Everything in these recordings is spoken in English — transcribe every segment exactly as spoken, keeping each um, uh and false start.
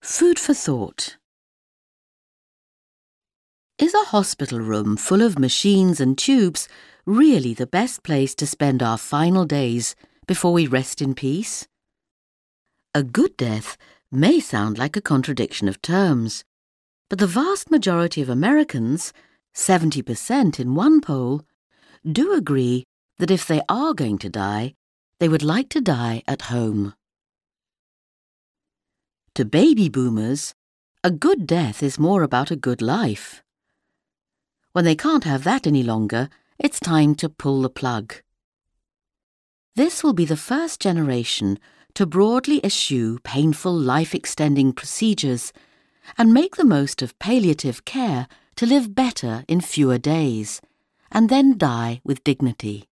Food for thought. Is a hospital room full of machines and tubes really the best place to spend our final days before we rest in peace? A good death may sound like a contradiction of terms, but the vast majority of Americans, seventy percent in one poll, do agree that if they are going to die, they would like to die at home. To baby boomers, a good death is more about a good life. When they can't have that any longer, it's time to pull the plug. This will be the first generation to broadly eschew painful life-extending procedures and make the most of palliative care to live better in fewer days, and then die with dignity.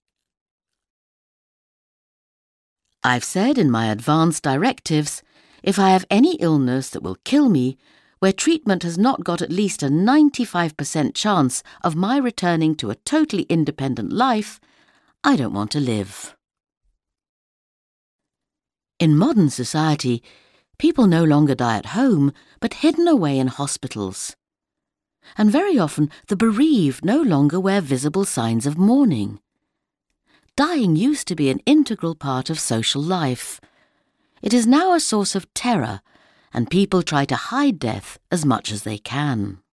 I've said in my advance directives, if I have any illness that will kill me, where treatment has not got at least a ninety-five percent chance of my returning to a totally independent life, I don't want to live. In modern society, people no longer die at home, but hidden away in hospitals. And very often the bereaved no longer wear visible signs of mourning. Dying used to be an integral part of social life. It is now a source of terror, and people try to hide death as much as they can.